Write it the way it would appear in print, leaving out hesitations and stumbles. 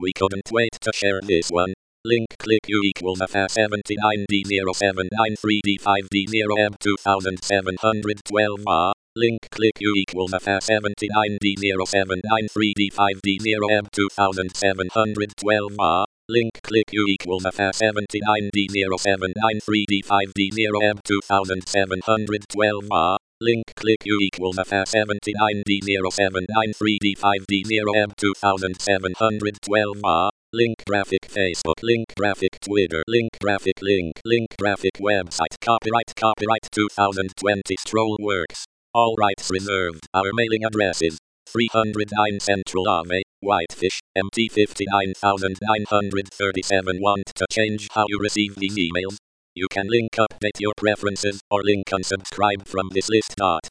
We couldn't wait to share this one. Link click U equals FA79D0793D5D0M2712 Link click U equals FA79D0793D5D0M2712 Link click U equals FA79D0793D5D0M2712 Link click U equals FA79D0793D5D0M2712 Link graphic Facebook Link graphic Twitter Link graphic Link graphic website Copyright 2020 Stroll Works All rights reserved. Our mailing address is 309 Central Ave, Whitefish, MT 59937. Want to change how you receive these emails? You can link update your preferences or link unsubscribe from this list.